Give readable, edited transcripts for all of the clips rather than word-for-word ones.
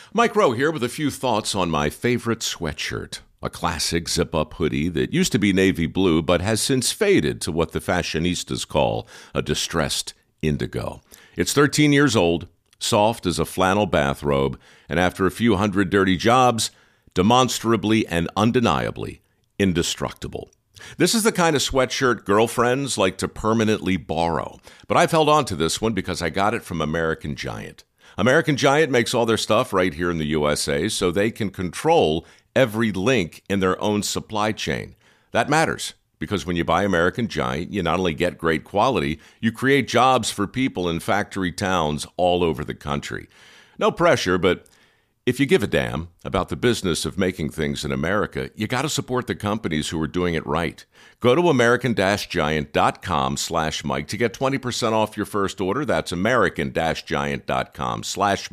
Mike Rowe here with a few thoughts on my favorite sweatshirt. A classic zip-up hoodie that used to be navy blue but has since faded to what the fashionistas call a distressed indigo. It's 13 years old, soft as a flannel bathrobe, and after a few hundred dirty jobs, demonstrably and undeniably indestructible. This is the kind of sweatshirt girlfriends like to permanently borrow, but I've held on to this one because I got it from American Giant. American Giant makes all their stuff right here in the USA so they can control every link in their own supply chain. That matters because when you buy American Giant, you not only get great quality, you create jobs for people in factory towns all over the country. No pressure, but if you give a damn about the business of making things in America, you got to support the companies who are doing it right. Go to american-giant.com/Mike to get 20% off your first order. That's american-giant.com/Mike.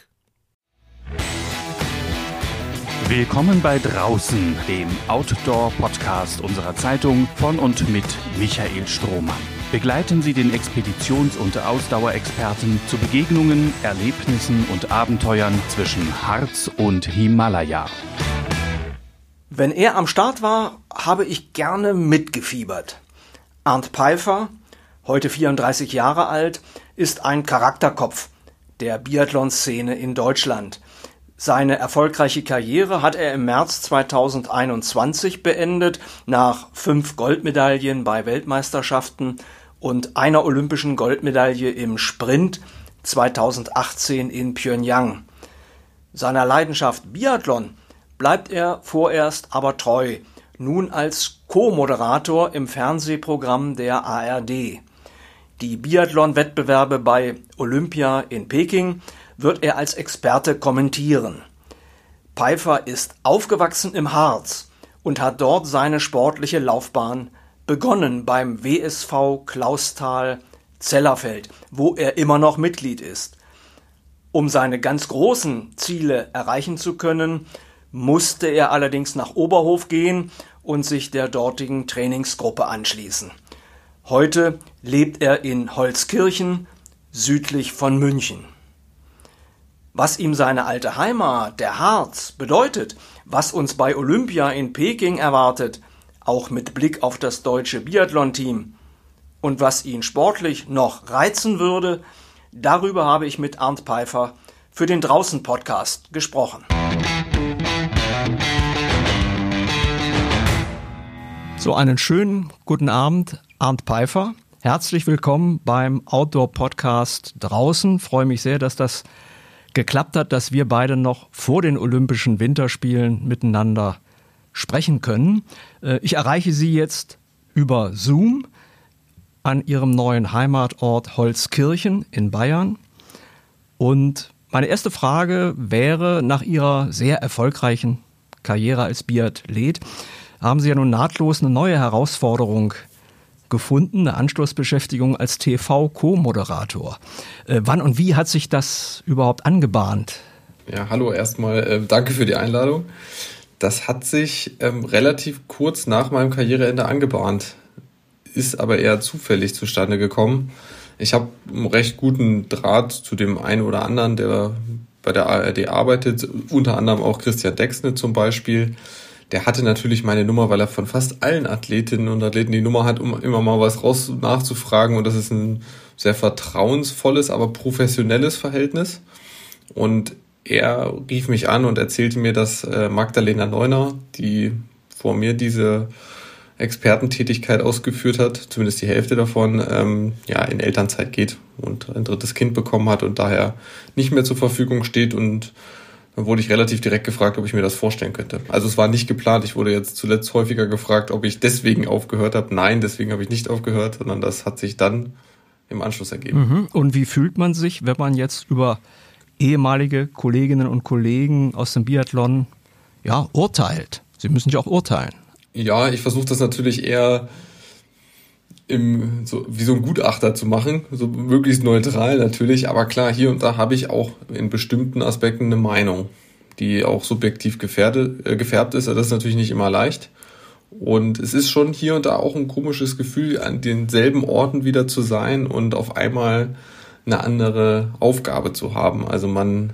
Willkommen bei Draußen, dem Outdoor-Podcast unserer Zeitung von und mit Michael Strohmann. Begleiten Sie den Expeditions- und Ausdauerexperten zu Begegnungen, Erlebnissen und Abenteuern zwischen Harz und Himalaya. Wenn er am Start war, habe ich gerne mitgefiebert. Arndt Peiffer, heute 34 Jahre alt, ist ein Charakterkopf der Biathlon-Szene in Deutschland. Seine erfolgreiche Karriere hat er im März 2021 beendet, nach 5 Goldmedaillen bei Weltmeisterschaften und einer olympischen Goldmedaille im Sprint 2018 in Pjöngjang. Seiner Leidenschaft Biathlon bleibt er vorerst aber treu, nun als Co-Moderator im Fernsehprogramm der ARD. Die Biathlon-Wettbewerbe bei Olympia in Peking wird er als Experte kommentieren. Peiffer ist aufgewachsen im Harz und hat dort seine sportliche Laufbahn begonnen beim WSV Clausthal-Zellerfeld, wo er immer noch Mitglied ist. Um seine ganz großen Ziele erreichen zu können, musste er allerdings nach Oberhof gehen und sich der dortigen Trainingsgruppe anschließen. Heute lebt er in Holzkirchen, südlich von München. Was ihm seine alte Heimat, der Harz, bedeutet, was uns bei Olympia in Peking erwartet, auch mit Blick auf das deutsche Biathlon-Team, und was ihn sportlich noch reizen würde, darüber habe ich mit Arndt Peiffer für den Draußen-Podcast gesprochen. So, einen schönen guten Abend, Arndt Peiffer. Herzlich willkommen beim Outdoor-Podcast Draußen. Freue mich sehr, dass das geklappt hat, dass wir beide noch vor den Olympischen Winterspielen miteinander sprechen können. Ich erreiche Sie jetzt über Zoom an Ihrem neuen Heimatort Holzkirchen in Bayern. Und meine erste Frage wäre, nach Ihrer sehr erfolgreichen Karriere als Biathlet, haben Sie ja nun nahtlos eine neue Herausforderung gefunden, eine Anschlussbeschäftigung als TV-Co-Moderator. Wann und wie hat sich das überhaupt angebahnt? Ja, hallo erstmal, danke für die Einladung. Das hat sich relativ kurz nach meinem Karriereende angebahnt, ist aber eher zufällig zustande gekommen. Ich habe einen recht guten Draht zu dem einen oder anderen, der bei der ARD arbeitet, unter anderem auch Christian Dexne zum Beispiel. Der hatte natürlich meine Nummer, weil er von fast allen Athletinnen und Athleten die Nummer hat, um immer mal was raus nachzufragen. Und das ist ein sehr vertrauensvolles, aber professionelles Verhältnis. Und er rief mich an und erzählte mir, dass Magdalena Neuner, die vor mir diese Expertentätigkeit ausgeführt hat, zumindest die Hälfte davon, in Elternzeit geht und ein 3. Kind bekommen hat und daher nicht mehr zur Verfügung steht. Und dann wurde ich relativ direkt gefragt, ob ich mir das vorstellen könnte. Also es war nicht geplant. Ich wurde jetzt zuletzt häufiger gefragt, ob ich deswegen aufgehört habe. Nein, deswegen habe ich nicht aufgehört, sondern das hat sich dann im Anschluss ergeben. Und wie fühlt man sich, wenn man jetzt über ehemalige Kolleginnen und Kollegen aus dem Biathlon urteilt? Sie müssen ja auch urteilen. Ja, ich versuche das natürlich eher wie so ein Gutachter zu machen, so möglichst neutral natürlich, aber klar, hier und da habe ich auch in bestimmten Aspekten eine Meinung, die auch subjektiv gefärbt ist, das ist natürlich nicht immer leicht. Und es ist schon hier und da auch ein komisches Gefühl, an denselben Orten wieder zu sein und auf einmal eine andere Aufgabe zu haben. Also man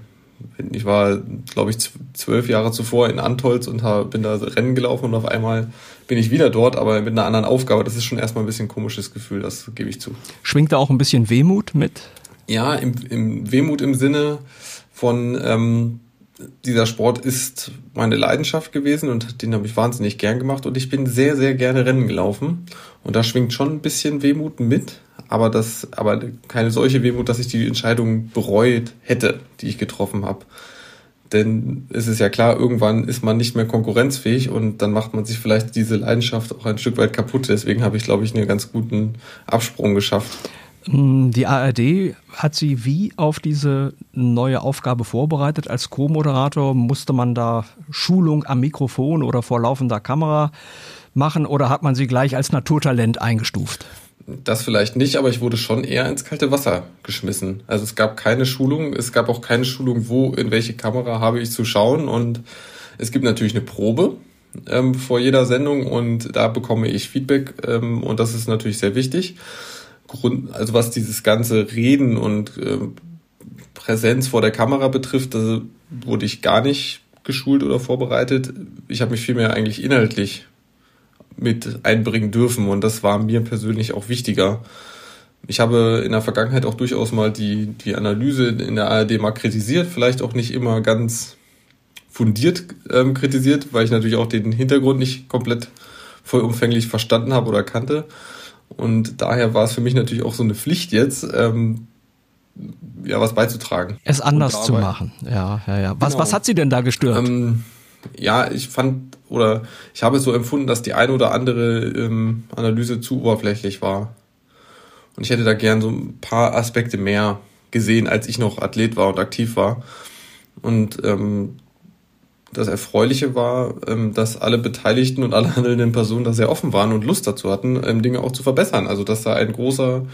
Ich war, glaube ich, 12 Jahre zuvor in Antolz und bin da Rennen gelaufen und auf einmal bin ich wieder dort, aber mit einer anderen Aufgabe. Das ist schon erstmal ein bisschen ein komisches Gefühl, das gebe ich zu. Schwingt da auch ein bisschen Wehmut mit? Ja, im Wehmut im Sinne von dieser Sport ist meine Leidenschaft gewesen und den habe ich wahnsinnig gern gemacht und ich bin sehr, sehr gerne Rennen gelaufen und da schwingt schon ein bisschen Wehmut mit, aber keine solche Wehmut, dass ich die Entscheidung bereut hätte, die ich getroffen habe. Denn es ist ja klar, irgendwann ist man nicht mehr konkurrenzfähig und dann macht man sich vielleicht diese Leidenschaft auch ein Stück weit kaputt. Deswegen habe ich, glaube ich, einen ganz guten Absprung geschafft. Die ARD hat Sie wie auf diese neue Aufgabe vorbereitet? Als Co-Moderator musste man da Schulung am Mikrofon oder vor laufender Kamera machen oder hat man Sie gleich als Naturtalent eingestuft? Das vielleicht nicht, aber ich wurde schon eher ins kalte Wasser geschmissen. Also es gab keine Schulung, es gab auch keine Schulung, in welche Kamera habe ich zu schauen und es gibt natürlich eine Probe vor jeder Sendung und da bekomme ich Feedback und das ist natürlich sehr wichtig. Also was dieses ganze Reden und Präsenz vor der Kamera betrifft, da wurde ich gar nicht geschult oder vorbereitet. Ich habe mich vielmehr eigentlich inhaltlich mit einbringen dürfen und das war mir persönlich auch wichtiger. Ich habe in der Vergangenheit auch durchaus mal die Analyse in der ARD mal kritisiert, vielleicht auch nicht immer ganz fundiert kritisiert, weil ich natürlich auch den Hintergrund nicht komplett vollumfänglich verstanden habe oder kannte. Und daher war es für mich natürlich auch so eine Pflicht jetzt, was beizutragen. Es anders zu machen. Ja. Genau. Was hat Sie denn da gestört? Ich habe es so empfunden, dass die eine oder andere Analyse zu oberflächlich war. Und ich hätte da gern so ein paar Aspekte mehr gesehen, als ich noch Athlet war und aktiv war. Und das Erfreuliche war, dass alle Beteiligten und alle handelnden Personen da sehr offen waren und Lust dazu hatten, Dinge auch zu verbessern. Also dass da ein großer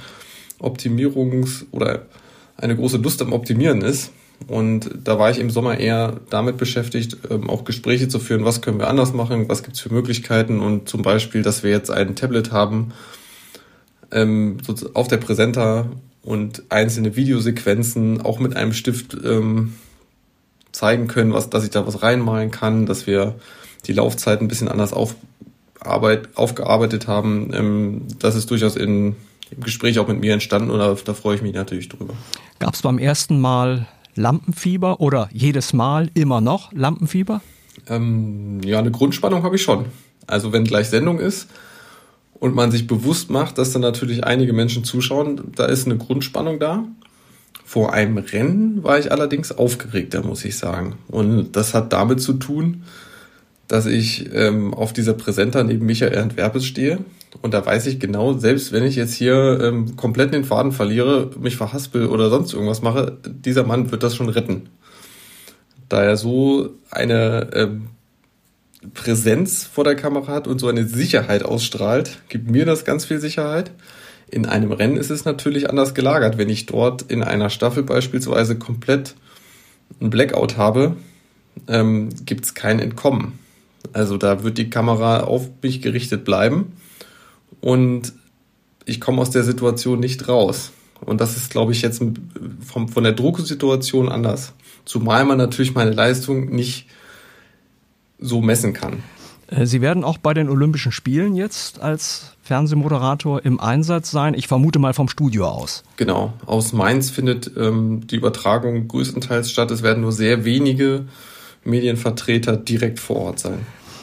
eine große Lust am Optimieren ist. Und da war ich im Sommer eher damit beschäftigt, auch Gespräche zu führen, was können wir anders machen, was gibt's für Möglichkeiten und zum Beispiel, dass wir jetzt ein Tablet haben auf der Präsenta und einzelne Videosequenzen auch mit einem Stift zeigen können, dass ich da was reinmalen kann, dass wir die Laufzeit ein bisschen anders aufgearbeitet haben. Das ist durchaus im Gespräch auch mit mir entstanden und da freue ich mich natürlich drüber. Gab es beim ersten Mal Lampenfieber oder jedes Mal immer noch Lampenfieber? Eine Grundspannung habe ich schon. Also wenn gleich Sendung ist und man sich bewusst macht, dass dann natürlich einige Menschen zuschauen, da ist eine Grundspannung da. Vor einem Rennen war ich allerdings aufgeregter, muss ich sagen. Und das hat damit zu tun, dass ich auf dieser Präsenta neben Michael Antwerpes stehe. Und da weiß ich genau, selbst wenn ich jetzt hier komplett den Faden verliere, mich verhaspel oder sonst irgendwas mache, dieser Mann wird das schon retten. Da er so eine Präsenz vor der Kamera hat und so eine Sicherheit ausstrahlt, gibt mir das ganz viel Sicherheit. In einem Rennen ist es natürlich anders gelagert. Wenn ich dort in einer Staffel beispielsweise komplett ein Blackout habe, gibt es kein Entkommen. Also da wird die Kamera auf mich gerichtet bleiben und ich komme aus der Situation nicht raus. Und das ist, glaube ich, jetzt von der Drucksituation anders. Zumal man natürlich meine Leistung nicht so messen kann. Sie werden auch bei den Olympischen Spielen jetzt als Fernsehmoderator im Einsatz sein. Ich vermute mal vom Studio aus. Genau. Aus Mainz findet die Übertragung größtenteils statt. Es werden nur sehr wenige Medienvertreter direkt vor Ort sein.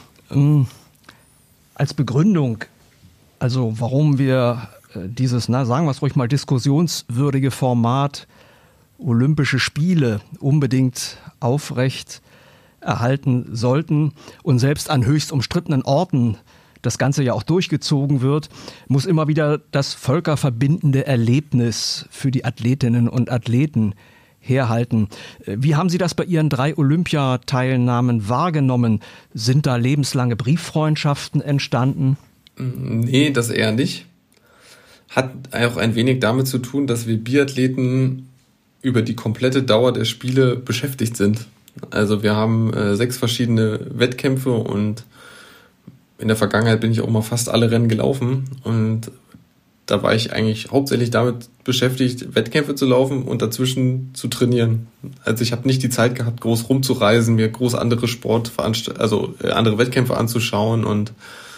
Als Begründung, also warum wir dieses, sagen wir es ruhig mal, diskussionswürdige Format Olympische Spiele unbedingt aufrecht erhalten sollten und selbst an höchst umstrittenen Orten das Ganze ja auch durchgezogen wird, muss immer wieder das völkerverbindende Erlebnis für die Athletinnen und Athleten herhalten. Wie haben Sie das bei Ihren 3 Olympiateilnahmen wahrgenommen? Sind da lebenslange Brieffreundschaften entstanden? Nee, das eher nicht. Hat auch ein wenig damit zu tun, dass wir Biathleten über die komplette Dauer der Spiele beschäftigt sind. Also wir haben 6 verschiedene Wettkämpfe und in der Vergangenheit bin ich auch mal fast alle Rennen gelaufen und da war ich eigentlich hauptsächlich damit beschäftigt, Wettkämpfe zu laufen und dazwischen zu trainieren. Also ich habe nicht die Zeit gehabt, groß rumzureisen, mir groß andere andere Wettkämpfe anzuschauen, und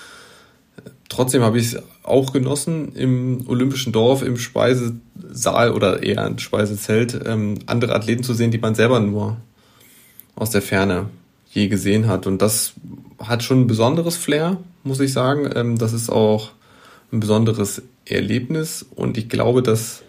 trotzdem habe ich es auch genossen, im Olympischen Dorf, im Speisesaal oder eher im Speisezelt, andere Athleten zu sehen, die man selber nur aus der Ferne je gesehen hat. Und das hat schon ein besonderes Flair, muss ich sagen. Das ist auch ein besonderes Erlebnis, und ich glaube, dass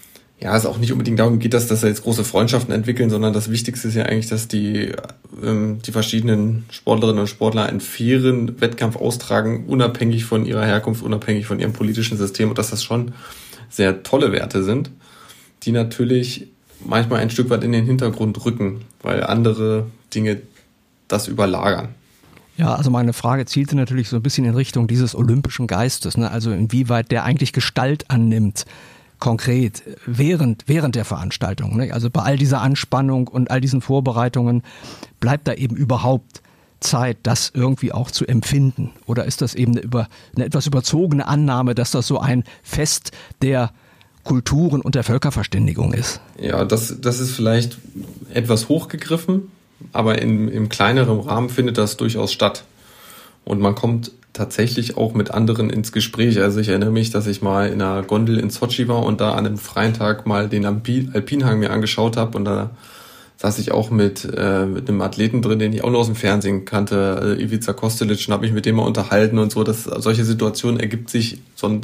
es auch nicht unbedingt darum geht, dass da jetzt große Freundschaften entwickeln, sondern das Wichtigste ist ja eigentlich, dass die verschiedenen Sportlerinnen und Sportler einen fairen Wettkampf austragen, unabhängig von ihrer Herkunft, unabhängig von ihrem politischen System, und dass das schon sehr tolle Werte sind, die natürlich manchmal ein Stück weit in den Hintergrund rücken, weil andere Dinge das überlagern. Ja, also meine Frage zielte natürlich so ein bisschen in Richtung dieses olympischen Geistes, ne? Also inwieweit der eigentlich Gestalt annimmt, konkret, während der Veranstaltung, ne? Also bei all dieser Anspannung und all diesen Vorbereitungen, bleibt da eben überhaupt Zeit, das irgendwie auch zu empfinden? Oder ist das eben eine etwas überzogene Annahme, dass das so ein Fest der Kulturen und der Völkerverständigung ist? Ja, das ist vielleicht etwas hochgegriffen, aber im kleineren Rahmen findet das durchaus statt. Und man kommt tatsächlich auch mit anderen ins Gespräch. Also ich erinnere mich, dass ich mal in einer Gondel in Sotschi war und da an einem freien Tag mal den Alpinhang mir angeschaut habe, und da saß ich auch mit einem Athleten drin, den ich auch nur aus dem Fernsehen kannte, Ivica Kostelic, und habe mich mit dem mal unterhalten und so. Solche Situationen ergeben sich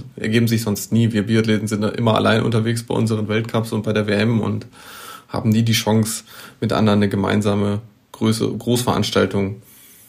sonst nie. Wir Biathleten sind immer allein unterwegs bei unseren Weltcups und bei der WM und haben nie die Chance, mit anderen eine gemeinsame Großveranstaltung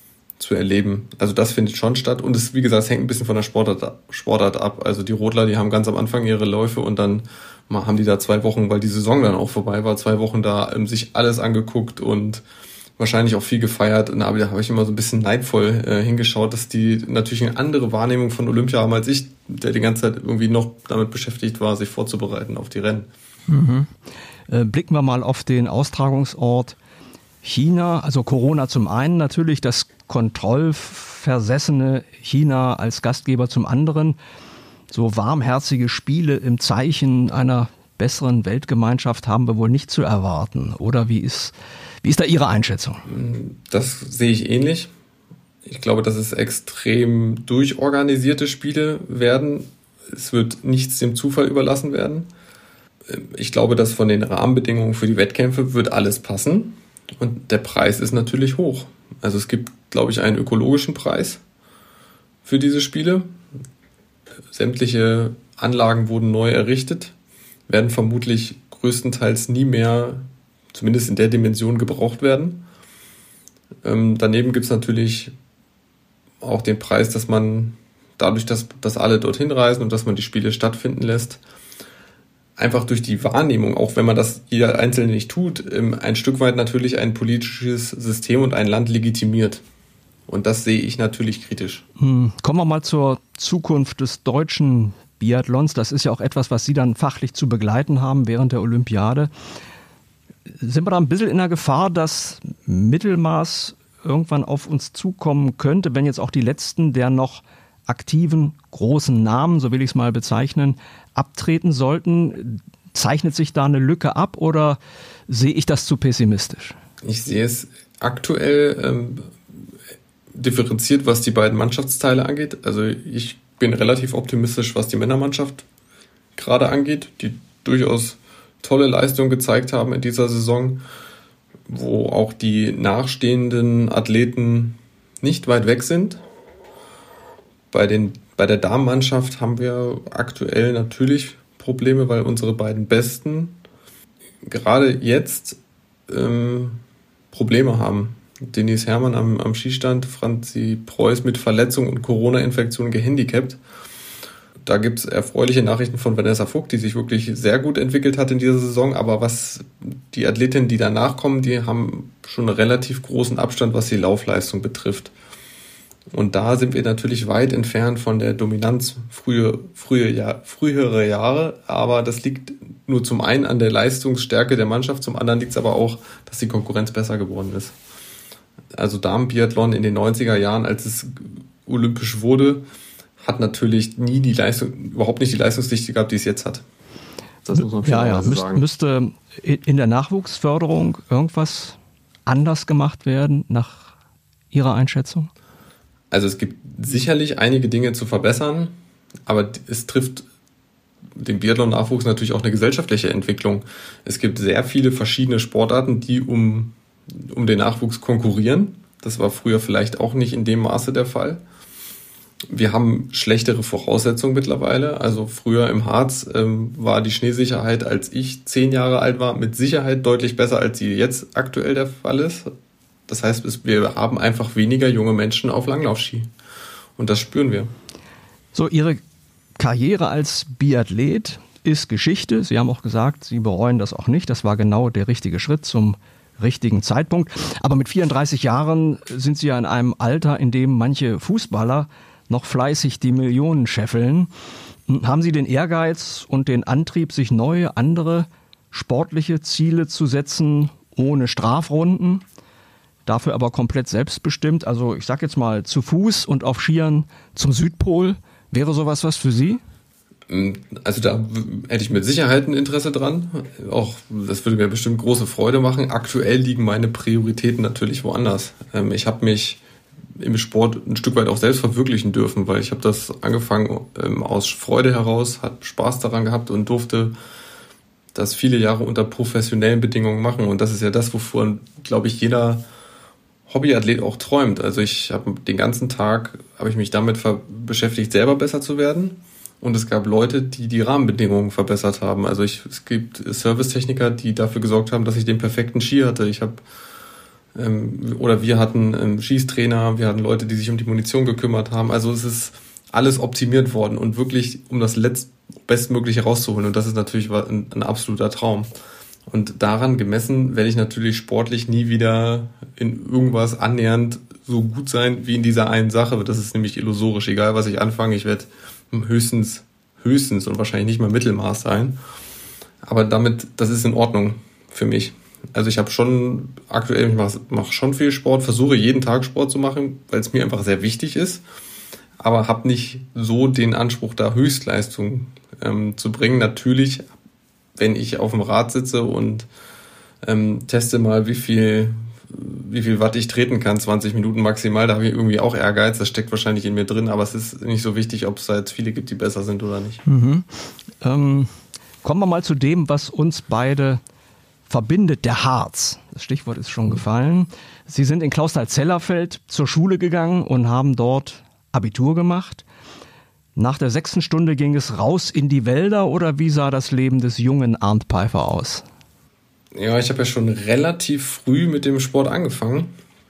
zu erleben. Also das findet schon statt, und es, wie gesagt, es hängt ein bisschen von der Sportart ab. Also die Rodler, die haben ganz am Anfang ihre Läufe, und dann haben die da 2 Wochen, weil die Saison dann auch vorbei war, 2 Wochen da sich alles angeguckt und wahrscheinlich auch viel gefeiert. Und da habe ich immer so ein bisschen neidvoll hingeschaut, dass die natürlich eine andere Wahrnehmung von Olympia haben als ich, der die ganze Zeit irgendwie noch damit beschäftigt war, sich vorzubereiten auf die Rennen. Mhm. Blicken wir mal auf den Austragungsort China, also Corona zum einen natürlich, das kontrollversessene China als Gastgeber zum anderen. So warmherzige Spiele im Zeichen einer besseren Weltgemeinschaft haben wir wohl nicht zu erwarten. Oder wie ist da Ihre Einschätzung? Das sehe ich ähnlich. Ich glaube, dass es extrem durchorganisierte Spiele werden. Es wird nichts dem Zufall überlassen werden. Ich glaube, dass von den Rahmenbedingungen für die Wettkämpfe wird alles passen. Und der Preis ist natürlich hoch. Also es gibt, glaube ich, einen ökologischen Preis für diese Spiele. Sämtliche Anlagen wurden neu errichtet, werden vermutlich größtenteils nie mehr, zumindest in der Dimension, gebraucht werden. Daneben gibt es natürlich auch den Preis, dass man dadurch, dass alle dorthin reisen und dass man die Spiele stattfinden lässt, einfach durch die Wahrnehmung, auch wenn man das jeder Einzelne nicht tut, ein Stück weit natürlich ein politisches System und ein Land legitimiert. Und das sehe ich natürlich kritisch. Kommen wir mal zur Zukunft des deutschen Biathlons. Das ist ja auch etwas, was Sie dann fachlich zu begleiten haben während der Olympiade. Sind wir da ein bisschen in der Gefahr, dass Mittelmaß irgendwann auf uns zukommen könnte, wenn jetzt auch die letzten der noch aktiven großen Namen, so will ich es mal bezeichnen, abtreten sollten? Zeichnet sich da eine Lücke ab, oder sehe ich das zu pessimistisch? Ich sehe es aktuell differenziert, was die beiden Mannschaftsteile angeht. Also ich bin relativ optimistisch, was die Männermannschaft gerade angeht, die durchaus tolle Leistungen gezeigt haben in dieser Saison, wo auch die nachstehenden Athleten nicht weit weg sind. Bei der Damenmannschaft haben wir aktuell natürlich Probleme, weil unsere beiden Besten gerade jetzt Probleme haben. Denise Herrmann am Skistand, Franzi Preuß mit Verletzung und Corona-Infektion gehandicapt. Da gibt es erfreuliche Nachrichten von Vanessa Vogt, die sich wirklich sehr gut entwickelt hat in dieser Saison. Aber was die Athletinnen, die danach kommen, die haben schon einen relativ großen Abstand, was die Laufleistung betrifft. Und da sind wir natürlich weit entfernt von der Dominanz frühere Jahre. Aber das liegt nur zum einen an der Leistungsstärke der Mannschaft, zum anderen liegt es aber auch, dass die Konkurrenz besser geworden ist. Also Damenbiathlon in den 90er Jahren, als es olympisch wurde, hat natürlich nie überhaupt nicht die Leistungsdichte gehabt, die es jetzt hat. Das muss man sagen. Müsste in der Nachwuchsförderung irgendwas anders gemacht werden, nach Ihrer Einschätzung? Also es gibt sicherlich einige Dinge zu verbessern, aber es trifft den Biathlon-Nachwuchs natürlich auch eine gesellschaftliche Entwicklung. Es gibt sehr viele verschiedene Sportarten, die um den Nachwuchs konkurrieren. Das war früher vielleicht auch nicht in dem Maße der Fall. Wir haben schlechtere Voraussetzungen mittlerweile. Also früher im Harz war die Schneesicherheit, als ich 10 Jahre alt war, mit Sicherheit deutlich besser, als sie jetzt aktuell der Fall ist. Das heißt, wir haben einfach weniger junge Menschen auf Langlaufski. Und das spüren wir. So, Ihre Karriere als Biathlet ist Geschichte. Sie haben auch gesagt, Sie bereuen das auch nicht. Das war genau der richtige Schritt zum richtigen Zeitpunkt. Aber mit 34 Jahren sind Sie ja in einem Alter, in dem manche Fußballer noch fleißig die Millionen scheffeln. Haben Sie den Ehrgeiz und den Antrieb, sich neue, andere sportliche Ziele zu setzen, ohne Strafrunden? Dafür aber komplett selbstbestimmt. Also ich sag jetzt mal zu Fuß und auf Skiern zum Südpol. Wäre sowas was für Sie? Also da hätte ich mit Sicherheit ein Interesse dran. Auch das würde mir bestimmt große Freude machen. Aktuell liegen meine Prioritäten natürlich woanders. Ich habe mich im Sport ein Stück weit auch selbst verwirklichen dürfen, weil ich habe das angefangen aus Freude heraus, hat Spaß daran gehabt und durfte das viele Jahre unter professionellen Bedingungen machen. Und das ist ja das, wovon, glaube ich, jeder Hobbyathlet auch träumt. Also ich habe den ganzen Tag, habe ich mich damit beschäftigt, selber besser zu werden. Und es gab Leute, die die Rahmenbedingungen verbessert haben. Also es gibt Servicetechniker, die dafür gesorgt haben, dass ich den perfekten Ski hatte. Wir hatten Schießtrainer, wir hatten Leute, die sich um die Munition gekümmert haben. Also es ist alles optimiert worden und wirklich, um das Bestmögliche rauszuholen. Und das ist natürlich ein absoluter Traum. Und daran gemessen werde ich natürlich sportlich nie wieder in irgendwas annähernd so gut sein wie in dieser einen Sache. Das ist nämlich illusorisch. Egal, was ich anfange, ich werde höchstens und wahrscheinlich nicht mal Mittelmaß sein. Aber das ist in Ordnung für mich. Also ich habe schon aktuell, ich mache schon viel Sport, versuche jeden Tag Sport zu machen, weil es mir einfach sehr wichtig ist. Aber habe nicht so den Anspruch, da Höchstleistung zu bringen. Natürlich, wenn ich auf dem Rad sitze und teste mal, wie viel Watt ich treten kann, 20 Minuten maximal, da habe ich irgendwie auch Ehrgeiz, das steckt wahrscheinlich in mir drin, aber es ist nicht so wichtig, ob es da jetzt viele gibt, die besser sind oder nicht. Mhm. Kommen wir mal zu dem, was uns beide verbindet, der Harz. Das Stichwort ist schon gefallen. Sie sind in Clausthal-Zellerfeld zur Schule gegangen und haben dort Abitur gemacht. Nach der 6. Stunde ging es raus in die Wälder oder wie sah das Leben des jungen Arndt Pfeiffer aus? Ja, ich habe ja schon relativ früh mit dem Sport angefangen.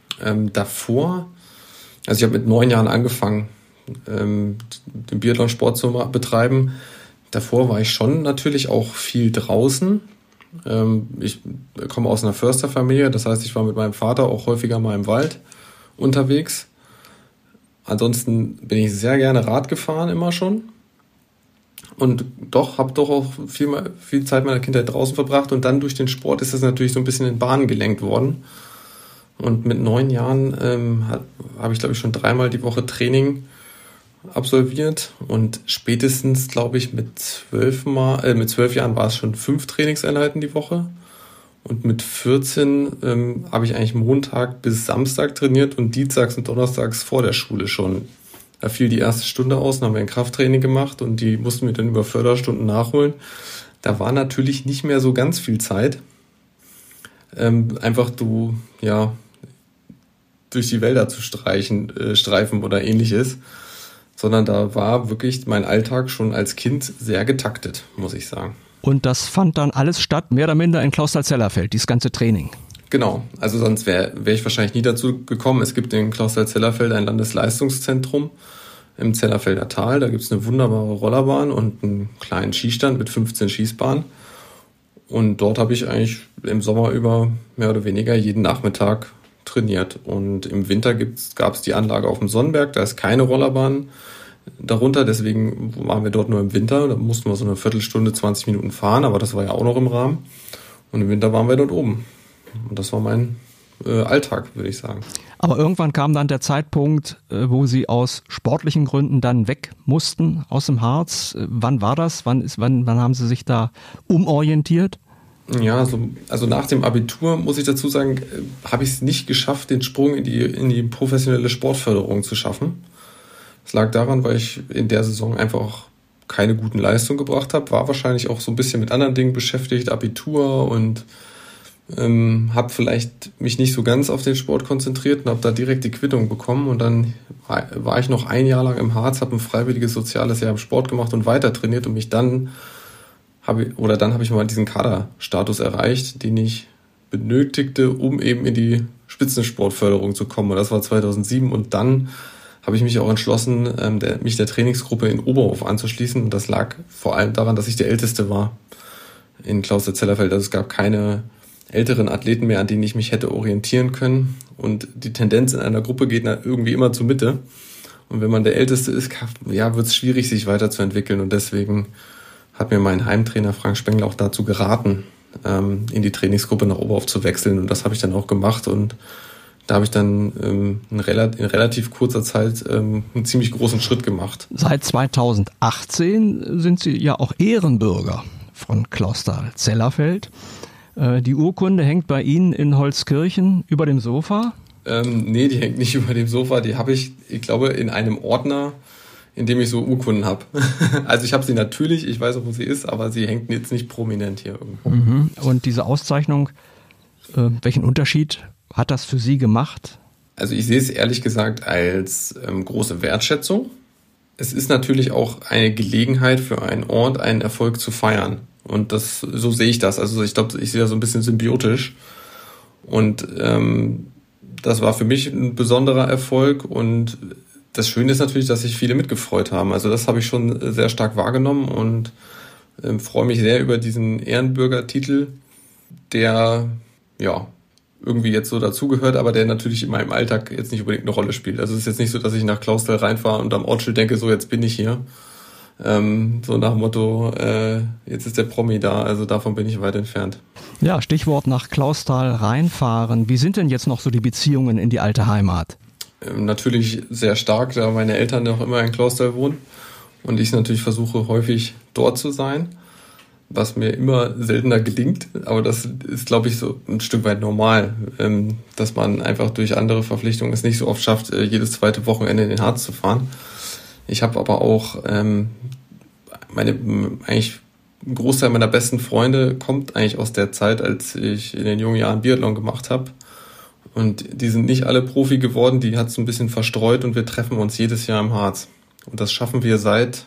Also ich habe mit 9 Jahren angefangen, den Biathlon-Sport zu betreiben. Davor war ich schon natürlich auch viel draußen. Ich komme aus einer Försterfamilie, das heißt, ich war mit meinem Vater auch häufiger mal im Wald unterwegs. Ansonsten bin ich sehr gerne Rad gefahren, immer schon. Und habe doch auch viel Zeit meiner Kindheit draußen verbracht. Und dann durch den Sport ist das natürlich so ein bisschen in Bahnen gelenkt worden. Und mit 9 Jahren habe ich, glaube ich, schon 3-mal die Woche Training absolviert. Und spätestens, glaube ich, mit 12 Jahren war es schon 5 Trainingseinheiten die Woche. Und mit 14 habe ich eigentlich Montag bis Samstag trainiert und dienstags und donnerstags vor der Schule schon. Da fiel die erste Stunde aus, dann haben wir ein Krafttraining gemacht und die mussten wir dann über Förderstunden nachholen. Da war natürlich nicht mehr so ganz viel Zeit. Einfach durch die Wälder zu streifen oder ähnliches. Sondern da war wirklich mein Alltag schon als Kind sehr getaktet, muss ich sagen. Und das fand dann alles statt, mehr oder minder in Clausthal-Zellerfeld, dieses ganze Training? Genau, also sonst wäre ich wahrscheinlich nie dazu gekommen. Es gibt in Clausthal-Zellerfeld ein Landesleistungszentrum im Zellerfelder Tal. Da gibt es eine wunderbare Rollerbahn und einen kleinen Skistand mit 15 Schießbahnen. Und dort habe ich eigentlich im Sommer über mehr oder weniger jeden Nachmittag trainiert. Und im Winter gab es die Anlage auf dem Sonnenberg, da ist keine Rollerbahn darunter, deswegen waren wir dort nur im Winter. Da mussten wir so eine Viertelstunde, 20 Minuten fahren, aber das war ja auch noch im Rahmen. Und im Winter waren wir dort oben. Und das war mein Alltag, würde ich sagen. Aber irgendwann kam dann der Zeitpunkt, wo Sie aus sportlichen Gründen dann weg mussten aus dem Harz. Wann war das? Wann haben Sie sich da umorientiert? Ja, also nach dem Abitur, muss ich dazu sagen, habe ich es nicht geschafft, den Sprung in die professionelle Sportförderung zu schaffen. Es lag daran, weil ich in der Saison einfach keine guten Leistungen gebracht habe, war wahrscheinlich auch so ein bisschen mit anderen Dingen beschäftigt, Abitur, und habe vielleicht mich nicht so ganz auf den Sport konzentriert und habe da direkt die Quittung bekommen, und dann war ich noch ein Jahr lang im Harz, habe ein freiwilliges soziales Jahr im Sport gemacht und weiter trainiert, und dann habe ich mal diesen Kaderstatus erreicht, den ich benötigte, um eben in die Spitzensportförderung zu kommen, und das war 2007, und dann habe ich mich auch entschlossen, mich der Trainingsgruppe in Oberhof anzuschließen, und das lag vor allem daran, dass ich der Älteste war in Clausthal-Zellerfeld. Also es gab keine älteren Athleten mehr, an denen ich mich hätte orientieren können, und die Tendenz in einer Gruppe geht irgendwie immer zur Mitte, und wenn man der Älteste ist, wird es schwierig, sich weiterzuentwickeln, und deswegen hat mir mein Heimtrainer Frank Spengler auch dazu geraten, in die Trainingsgruppe nach Oberhof zu wechseln, und das habe ich dann auch gemacht, und da habe ich dann in relativ kurzer Zeit einen ziemlich großen Schritt gemacht. Seit 2018 sind Sie ja auch Ehrenbürger von Clausthal-Zellerfeld. Die Urkunde hängt bei Ihnen in Holzkirchen über dem Sofa? Nee, die hängt nicht über dem Sofa. Die habe ich glaube, in einem Ordner, in dem ich so Urkunden habe. Also ich habe sie natürlich, ich weiß auch, wo sie ist, aber sie hängt jetzt nicht prominent hier irgendwo. Mhm. Und diese Auszeichnung, welchen Unterschied hat das für Sie gemacht? Also ich sehe es ehrlich gesagt als große Wertschätzung. Es ist natürlich auch eine Gelegenheit für einen Ort, einen Erfolg zu feiern. Und so sehe ich das. Also ich glaube, ich sehe das so ein bisschen symbiotisch. Und das war für mich ein besonderer Erfolg. Und das Schöne ist natürlich, dass sich viele mitgefreut haben. Also das habe ich schon sehr stark wahrgenommen und freue mich sehr über diesen Ehrenbürgertitel, der irgendwie jetzt so dazugehört, aber der natürlich in meinem Alltag jetzt nicht unbedingt eine Rolle spielt. Also es ist jetzt nicht so, dass ich nach Clausthal reinfahre und am Ortsschild denke, so jetzt bin ich hier. So nach dem Motto, jetzt ist der Promi da, also davon bin ich weit entfernt. Ja, Stichwort nach Clausthal reinfahren. Wie sind denn jetzt noch so die Beziehungen in die alte Heimat? Natürlich sehr stark, da meine Eltern noch immer in Clausthal wohnen und ich natürlich versuche häufig dort zu sein, was mir immer seltener gelingt, aber das ist, glaube ich, so ein Stück weit normal, dass man einfach durch andere Verpflichtungen es nicht so oft schafft, jedes zweite Wochenende in den Harz zu fahren. Ich habe aber auch eigentlich ein Großteil meiner besten Freunde kommt eigentlich aus der Zeit, als ich in den jungen Jahren Biathlon gemacht habe. Und die sind nicht alle Profi geworden, die hat es ein bisschen verstreut und wir treffen uns jedes Jahr im Harz. Und das schaffen wir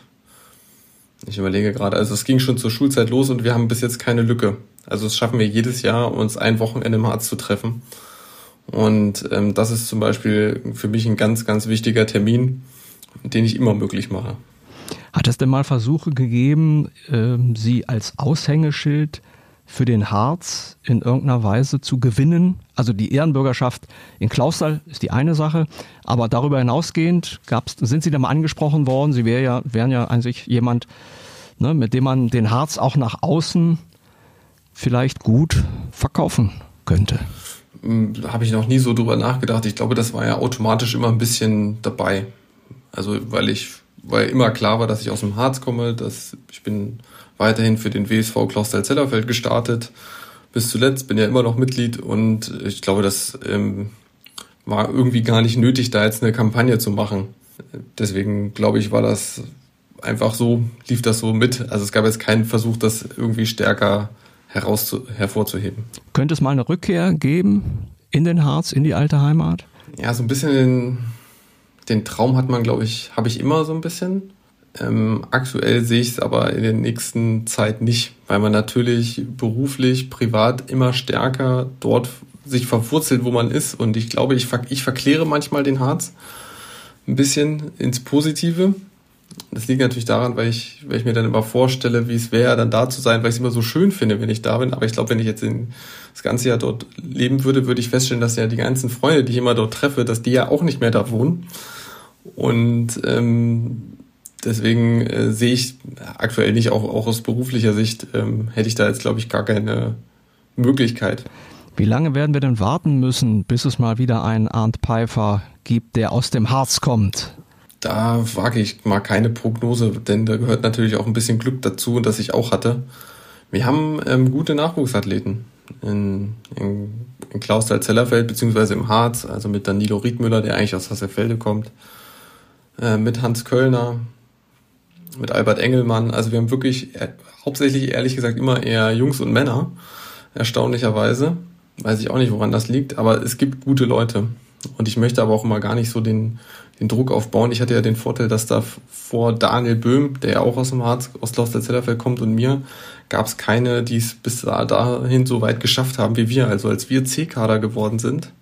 ich überlege gerade, also es ging schon zur Schulzeit los und wir haben bis jetzt keine Lücke. Also es schaffen wir jedes Jahr, uns ein Wochenende im Harz zu treffen. Und das ist zum Beispiel für mich ein ganz, ganz wichtiger Termin, den ich immer möglich mache. Hat es denn mal Versuche gegeben, Sie als Aushängeschild für den Harz in irgendeiner Weise zu gewinnen? Also die Ehrenbürgerschaft in Clausthal ist die eine Sache, aber darüber hinausgehend sind Sie da mal angesprochen worden? Sie wären ja an sich jemand, ne, mit dem man den Harz auch nach außen vielleicht gut verkaufen könnte. Habe ich noch nie so drüber nachgedacht. Ich glaube, das war ja automatisch immer ein bisschen dabei. Also weil immer klar war, dass ich aus dem Harz komme, ich bin weiterhin für den WSV Clausthal-Zellerfeld gestartet. Bis zuletzt bin ja immer noch Mitglied und ich glaube, das war irgendwie gar nicht nötig, da jetzt eine Kampagne zu machen. Deswegen glaube ich, war das einfach so, lief das so mit. Also es gab jetzt keinen Versuch, das irgendwie stärker hervorzuheben. Könnte es mal eine Rückkehr geben in den Harz, in die alte Heimat? Ja, so ein bisschen den Traum habe ich immer so ein bisschen. Aktuell sehe ich es aber in der nächsten Zeit nicht, weil man natürlich beruflich, privat immer stärker dort sich verwurzelt, wo man ist. Und ich glaube, ich verkläre manchmal den Harz ein bisschen ins Positive. Das liegt natürlich daran, weil ich mir dann immer vorstelle, wie es wäre, dann da zu sein, weil ich es immer so schön finde, wenn ich da bin. Aber ich glaube, wenn ich jetzt das ganze Jahr dort leben würde, würde ich feststellen, dass ja die ganzen Freunde, die ich immer dort treffe, dass die ja auch nicht mehr da wohnen. Und deswegen sehe ich aktuell nicht, auch aus beruflicher Sicht, hätte ich da jetzt, glaube ich, gar keine Möglichkeit. Wie lange werden wir denn warten müssen, bis es mal wieder einen Arndt Pfeiffer gibt, der aus dem Harz kommt? Da wage ich mal keine Prognose, denn da gehört natürlich auch ein bisschen Glück dazu, das ich auch hatte. Wir haben gute Nachwuchsathleten in Clausthal-Zellerfeld beziehungsweise im Harz, also mit Danilo Riedmüller, der eigentlich aus Hasselfelde kommt, mit Hans Köllner, mit Albert Engelmann. Also wir haben wirklich hauptsächlich, ehrlich gesagt, immer eher Jungs und Männer, erstaunlicherweise. Weiß ich auch nicht, woran das liegt, aber es gibt gute Leute. Und ich möchte aber auch immer gar nicht so den Druck aufbauen. Ich hatte ja den Vorteil, dass da vor Daniel Böhm, der ja auch aus dem Harz, aus Clausthal-Zellerfeld kommt, und mir, gab es keine, die es bis dahin so weit geschafft haben wie wir. Also als wir C-Kader geworden sind,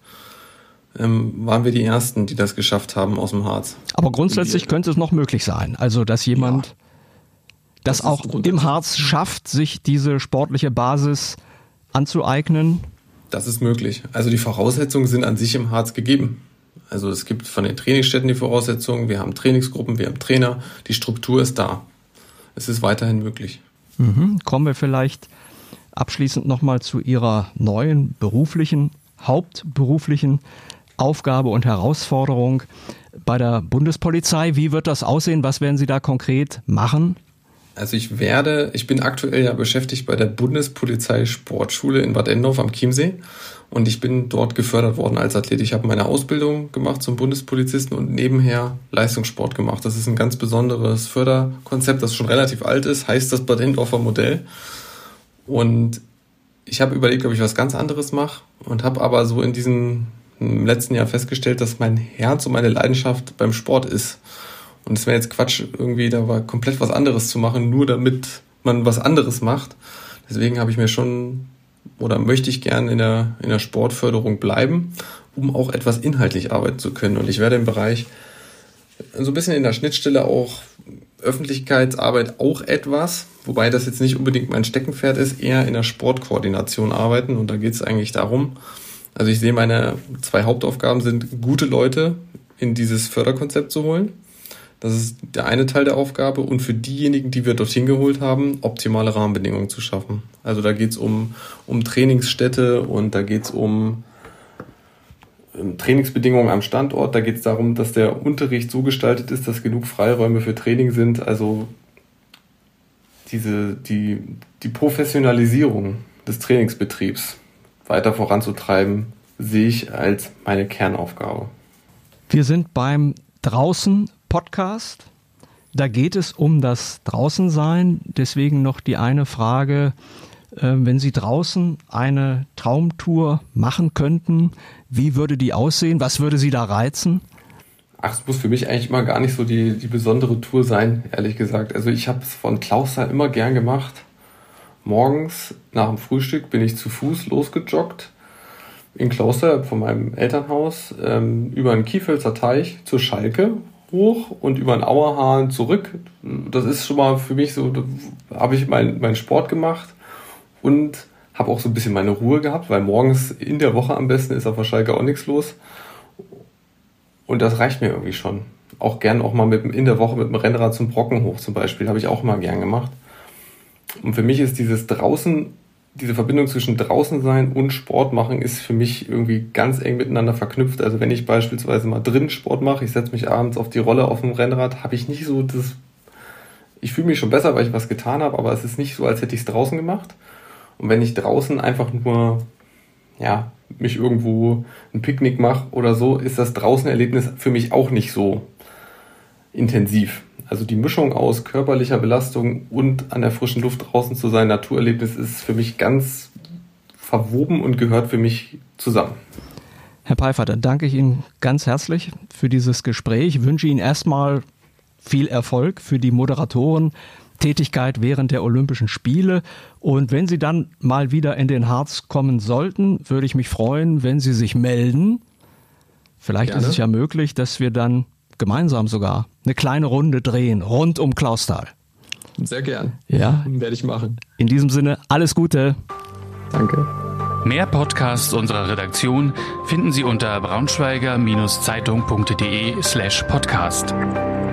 waren wir die Ersten, die das geschafft haben aus dem Harz. Aber grundsätzlich könnte es noch möglich sein. Also dass jemand das auch im Harz schafft, sich diese sportliche Basis anzueignen. Das ist möglich. Also die Voraussetzungen sind an sich im Harz gegeben. Also es gibt von den Trainingsstätten die Voraussetzungen, wir haben Trainingsgruppen, wir haben Trainer, die Struktur ist da. Es ist weiterhin möglich. Kommen wir vielleicht abschließend nochmal zu Ihrer neuen hauptberuflichen Aufgabe und Herausforderung bei der Bundespolizei. Wie wird das aussehen? Was werden Sie da konkret machen? Also ich bin aktuell ja beschäftigt bei der Bundespolizei Sportschule in Bad Endorf am Chiemsee und ich bin dort gefördert worden als Athlet. Ich habe meine Ausbildung gemacht zum Bundespolizisten und nebenher Leistungssport gemacht. Das ist ein ganz besonderes Förderkonzept, das schon relativ alt ist, heißt das Bad Endorfer Modell. Und ich habe überlegt, ob ich was ganz anderes mache und habe aber so im letzten Jahr festgestellt, dass mein Herz und meine Leidenschaft beim Sport ist. Und es wäre jetzt Quatsch, irgendwie da war komplett was anderes zu machen, nur damit man was anderes macht. Deswegen habe ich möchte ich gerne in der Sportförderung bleiben, um auch etwas inhaltlich arbeiten zu können. Und ich werde im Bereich so ein bisschen in der Schnittstelle auch Öffentlichkeitsarbeit auch etwas, wobei das jetzt nicht unbedingt mein Steckenpferd ist, eher in der Sportkoordination arbeiten. Und da geht es eigentlich darum, also ich sehe, meine 2 Hauptaufgaben sind, gute Leute in dieses Förderkonzept zu holen. Das ist der eine Teil der Aufgabe und für diejenigen, die wir dorthin geholt haben, optimale Rahmenbedingungen zu schaffen. Also da geht es um Trainingsstätte und da geht es um Trainingsbedingungen am Standort. Da geht es darum, dass der Unterricht so gestaltet ist, dass genug Freiräume für Training sind. Also die Professionalisierung des Trainingsbetriebs weiter voranzutreiben, sehe ich als meine Kernaufgabe. Wir sind beim Draußen-Podcast. Da geht es um das Draußensein. Deswegen noch die eine Frage, wenn Sie draußen eine Traumtour machen könnten, wie würde die aussehen? Was würde Sie da reizen? Es muss für mich eigentlich immer gar nicht so die besondere Tour sein, ehrlich gesagt. Also ich habe es von Clausthal immer gern gemacht. Morgens nach dem Frühstück bin ich zu Fuß losgejoggt in Clausthal von meinem Elternhaus über den Kiefölzer Teich zur Schalke hoch und über den Auerhahn zurück. Das ist schon mal für mich so, da habe ich meinen Sport gemacht und habe auch so ein bisschen meine Ruhe gehabt, weil morgens in der Woche am besten ist auf der Schalke auch nichts los. Und das reicht mir irgendwie schon. Auch gern auch mal in der Woche mit dem Rennrad zum Brocken hoch zum Beispiel, habe ich auch mal gern gemacht. Und für mich ist diese Verbindung zwischen draußen sein und Sport machen ist für mich irgendwie ganz eng miteinander verknüpft. Also wenn ich beispielsweise mal drin Sport mache, ich setze mich abends auf die Rolle auf dem Rennrad, habe ich nicht so ich fühle mich schon besser, weil ich was getan habe, aber es ist nicht so, als hätte ich es draußen gemacht. Und wenn ich draußen einfach nur, mich irgendwo ein Picknick mache oder so, ist das Draußenerlebnis für mich auch nicht so intensiv. Also die Mischung aus körperlicher Belastung und an der frischen Luft draußen zu sein, Naturerlebnis, ist für mich ganz verwoben und gehört für mich zusammen. Herr Pfeiffer, dann danke ich Ihnen ganz herzlich für dieses Gespräch. Ich wünsche Ihnen erstmal viel Erfolg für die Moderatorentätigkeit während der Olympischen Spiele. Und wenn Sie dann mal wieder in den Harz kommen sollten, würde ich mich freuen, wenn Sie sich melden. Vielleicht Gerne. Ist es ja möglich, dass wir dann gemeinsam sogar eine kleine Runde drehen, rund um Clausthal. Sehr gern. Ja. Werde ich machen. In diesem Sinne, alles Gute. Danke. Mehr Podcasts unserer Redaktion finden Sie unter braunschweiger-zeitung.de/podcast.